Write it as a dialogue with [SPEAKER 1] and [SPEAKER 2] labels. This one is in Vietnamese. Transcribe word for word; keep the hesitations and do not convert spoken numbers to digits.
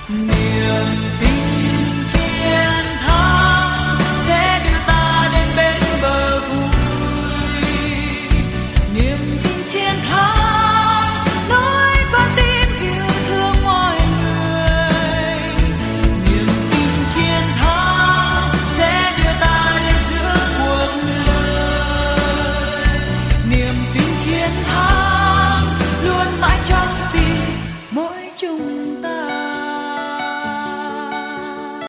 [SPEAKER 1] niềm tin chiến thắng sẽ đưa ta đến bên bờ vui. Niềm tin chiến thắng nối con tim yêu thương mọi người. Niềm tin chiến thắng sẽ đưa ta đến giữa cuộc đời. Niềm tin chiến thắng